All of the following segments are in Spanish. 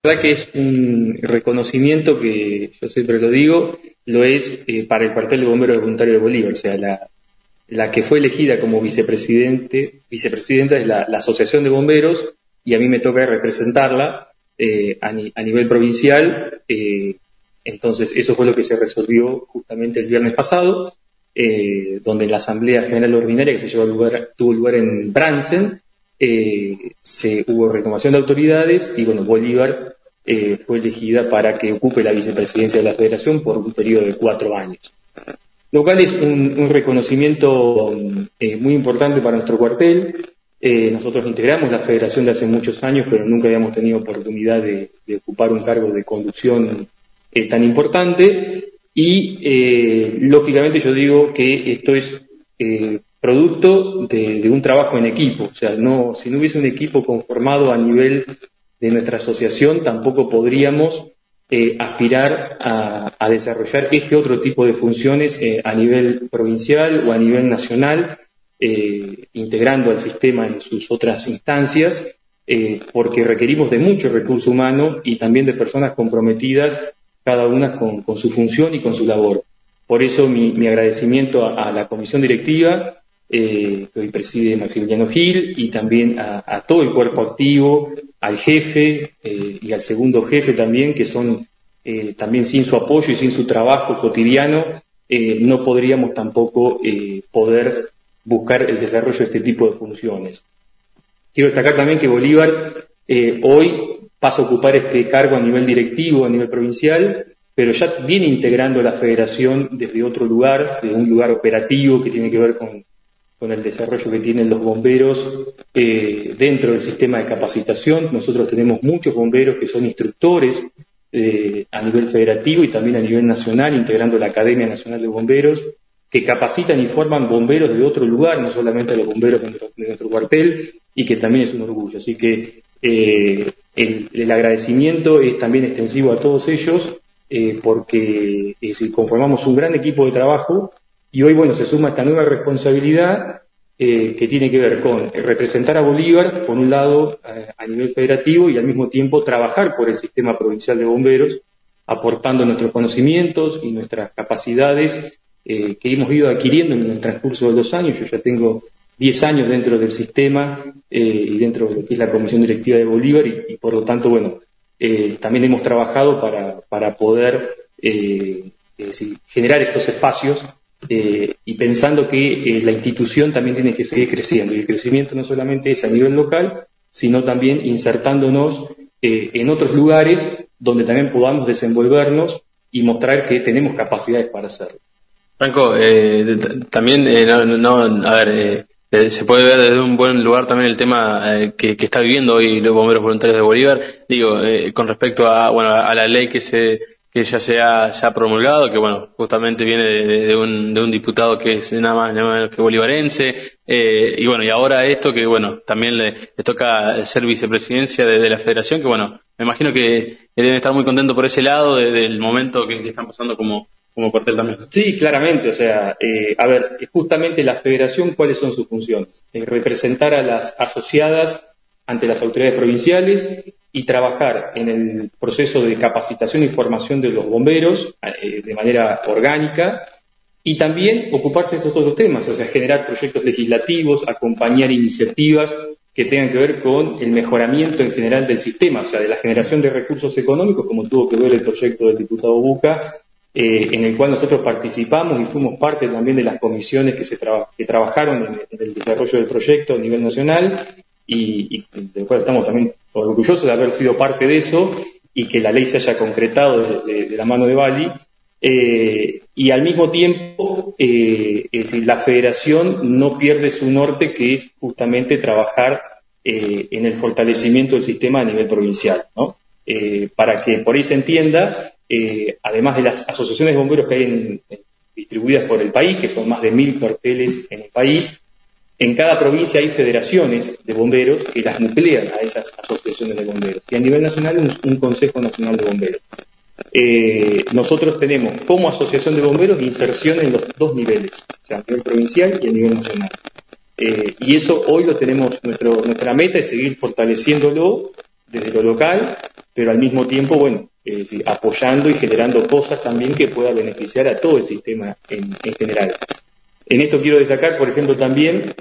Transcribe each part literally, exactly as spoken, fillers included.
La verdad que es un reconocimiento que, yo siempre lo digo, lo es eh, para el cuartel de bomberos voluntarios de Bolívar. O sea, la, la que fue elegida como vicepresidente, vicepresidenta es la, la Asociación de Bomberos, y a mí me toca representarla eh, a, ni, a nivel provincial. Eh, entonces, eso fue lo que se resolvió justamente el viernes pasado, eh, donde en la Asamblea General Ordinaria que se llevó lugar, tuvo lugar en Bransen, eh, se hubo renovación de autoridades y, bueno, Bolívar Eh, fue elegida para que ocupe la vicepresidencia de la Federación por un periodo de cuatro años. Lo cual es un, un reconocimiento eh, muy importante para nuestro cuartel. Eh, nosotros integramos la Federación de hace muchos años, pero nunca habíamos tenido oportunidad de, de ocupar un cargo de conducción eh, tan importante. Y, eh, lógicamente, yo digo que esto es eh, producto de, de un trabajo en equipo. O sea, no, si no hubiese un equipo conformado a nivel de nuestra asociación, tampoco podríamos eh, aspirar a, a desarrollar este otro tipo de funciones eh, a nivel provincial o a nivel nacional, eh, integrando al sistema en sus otras instancias, eh, porque requerimos de mucho recurso humano y también de personas comprometidas, cada una con, con su función y con su labor. Por eso mi, mi agradecimiento a, a la comisión directiva, eh, que hoy preside Maximiliano Gil, y también a, a todo el cuerpo activo, al jefe eh, y al segundo jefe también, que son eh, también sin su apoyo y sin su trabajo cotidiano, eh, no podríamos tampoco eh, poder buscar el desarrollo de este tipo de funciones. Quiero destacar también que Bolívar eh, hoy pasa a ocupar este cargo a nivel directivo, a nivel provincial, pero ya viene integrando la federación desde otro lugar, de un lugar operativo que tiene que ver con con el desarrollo que tienen los bomberos eh, dentro del sistema de capacitación. Nosotros tenemos muchos bomberos que son instructores eh, a nivel federativo y también a nivel nacional, integrando la Academia Nacional de Bomberos, que capacitan y forman bomberos de otro lugar, no solamente a los bomberos de nuestro, de nuestro cuartel, y que también es un orgullo. Así que eh, el, el agradecimiento es también extensivo a todos ellos, eh, porque eh, si conformamos un gran equipo de trabajo. Y hoy, bueno, se suma esta nueva responsabilidad eh, que tiene que ver con representar a Bolívar, por un lado, a, a nivel federativo, y al mismo tiempo trabajar por el sistema provincial de bomberos, aportando nuestros conocimientos y nuestras capacidades eh, que hemos ido adquiriendo en el transcurso de los años. Yo ya tengo diez años dentro del sistema eh, y dentro de lo que es la Comisión Directiva de Bolívar, y, y por lo tanto, bueno, eh, también hemos trabajado para, para poder eh, eh, sí, generar estos espacios. Eh, y pensando que eh, la institución también tiene que seguir creciendo, y el crecimiento no solamente es a nivel local, sino también insertándonos eh, en otros lugares donde también podamos desenvolvernos y mostrar que tenemos capacidades para hacerlo. Franco, eh, también, eh, no, no, a ver, eh, se puede ver desde un buen lugar también el tema eh, que, que está viviendo hoy los bomberos voluntarios de Bolívar, digo, eh, con respecto a, bueno, a la ley que se que ya se ha, se ha promulgado, que bueno, justamente viene de, de un de un diputado que es nada más, nada menos que bolivarense, eh, y bueno, y ahora esto que bueno, también le, le toca ser vicepresidencia de, de la federación, que bueno, me imagino que deben estar muy contentos por ese lado, de, del momento que, que están pasando como, como cuartel también. Sí, claramente, o sea, eh, a ver, justamente la federación, ¿cuáles son sus funciones? Eh, representar a las asociadas ante las autoridades provinciales y trabajar en el proceso de capacitación y formación de los bomberos eh, de manera orgánica, y también ocuparse de esos otros temas, o sea, generar proyectos legislativos, acompañar iniciativas que tengan que ver con el mejoramiento en general del sistema, o sea, de la generación de recursos económicos, como tuvo que ver el proyecto del diputado Buca, eh, en el cual nosotros participamos y fuimos parte también de las comisiones que se traba, que trabajaron en, en el desarrollo del proyecto a nivel nacional, y, y del cual estamos también orgullosos de haber sido parte de eso, y que la ley se haya concretado de, de, de la mano de Bali. Eh, y al mismo tiempo, eh, es decir, la federación no pierde su norte, que es justamente trabajar eh, en el fortalecimiento del sistema a nivel provincial, ¿no? Eh, para que por ahí se entienda, eh, además de las asociaciones de bomberos que hay en, en, distribuidas por el país, que son más de mil cuarteles en el país, en cada provincia hay federaciones de bomberos que las nuclean a esas asociaciones de bomberos. Y a nivel nacional, un, un Consejo Nacional de Bomberos. Eh, nosotros tenemos como asociación de bomberos inserción en los dos niveles, o sea, a nivel provincial y a nivel nacional. Eh, y eso hoy lo tenemos, nuestro, nuestra meta es seguir fortaleciéndolo desde lo local, pero al mismo tiempo, bueno, eh, sí, apoyando y generando cosas también que pueda beneficiar a todo el sistema en, en general. En esto quiero destacar, por ejemplo, también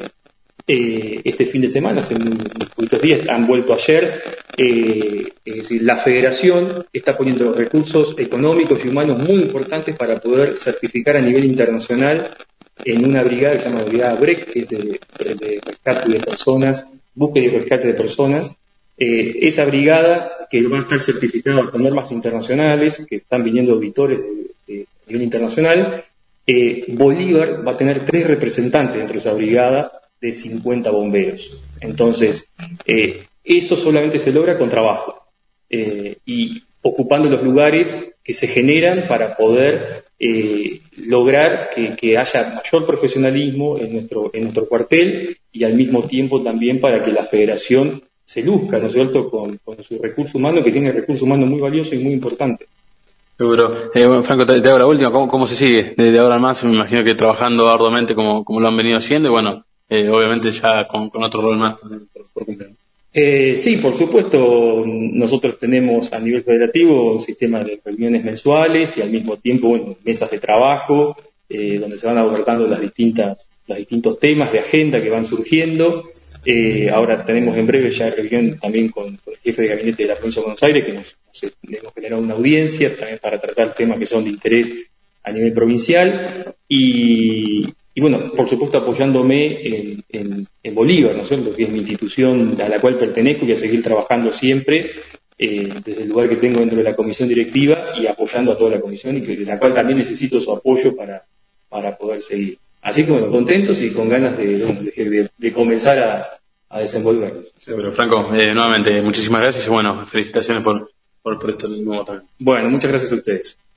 eh, este fin de semana, hace unos poquitos días, han vuelto ayer, eh, es decir, la federación está poniendo recursos económicos y humanos muy importantes para poder certificar a nivel internacional en una brigada que se llama Brigada BREC, que es de, de rescate de personas, búsqueda y rescate de personas. Eh, esa brigada que va a estar certificada con normas internacionales, que están viniendo auditores de, de nivel internacional, eh, Bolívar va a tener tres representantes dentro de esa brigada de cincuenta bomberos. Entonces, eh, eso solamente se logra con trabajo eh, y ocupando los lugares que se generan para poder eh, lograr que, que haya mayor profesionalismo en nuestro, en nuestro cuartel y al mismo tiempo también para que la federación se luzca, ¿no es cierto?, con, con su recurso humano, que tiene recurso humano muy valioso y muy importante. Seguro. Eh, bueno, Franco, te, te hago la última. ¿Cómo, cómo se sigue? Desde ahora en más, me imagino que trabajando arduamente como, como lo han venido haciendo y bueno, eh, obviamente ya con, con otro rol más por, por cumplir. Eh, sí, por supuesto, nosotros tenemos a nivel federativo un sistema de reuniones mensuales y al mismo tiempo, bueno, mesas de trabajo, eh, donde se van abordando las distintas, los distintos temas de agenda que van surgiendo. Eh, ahora tenemos en breve ya reunión también con, con el jefe de gabinete de la provincia de Buenos Aires, que nos, nos hemos generado una audiencia también para tratar temas que son de interés a nivel provincial y, y bueno, por supuesto apoyándome en, en, en Bolívar, ¿no es cierto?, que es mi institución a la cual pertenezco y voy a seguir trabajando siempre eh, desde el lugar que tengo dentro de la comisión directiva y apoyando a toda la comisión y que, de la cual también necesito su apoyo para, para poder seguir. Así que bueno, contentos y con ganas de, de, de, de comenzar a, a desenvolvernos. Seguro. Franco, eh, nuevamente, muchísimas gracias y bueno, felicitaciones por, por, por esto nuevo también. Bueno, muchas gracias a ustedes.